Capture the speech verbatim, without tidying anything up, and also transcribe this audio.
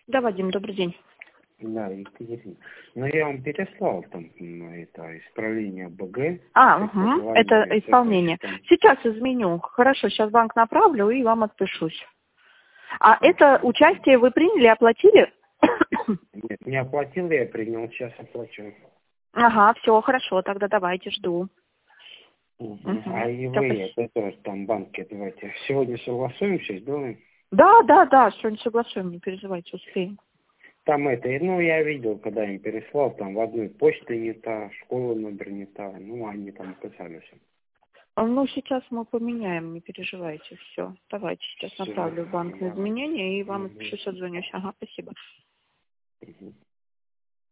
Да, Вадим, добрый день. Да, Екатерина. Но я вам переслал там м, это исправление БГ. А, так угу, это называемое, исполнение. это там- Сейчас изменю. Хорошо, сейчас в банк направлю и вам отпишусь. А это участие вы приняли, оплатили? Нет, не оплатил, я принял, сейчас оплачу. Ага, все, хорошо, тогда давайте, жду. Мгм. Угу. А и вы, это тоже там банки, давайте. Сегодня согласуемся, сделаем. Да, да, да, сегодня согласуем, не переживайте, успеем. Там это, ну я видел, когда им переслал, там в одной почте не та, школа номер не та, ну они там писали все. А, Ну, сейчас мы поменяем, не переживайте, все. Давайте, сейчас Все, направлю в банк на давай. изменения и вам Мгм. отпишусь, отзвонюсь. Ага, спасибо. Мгм.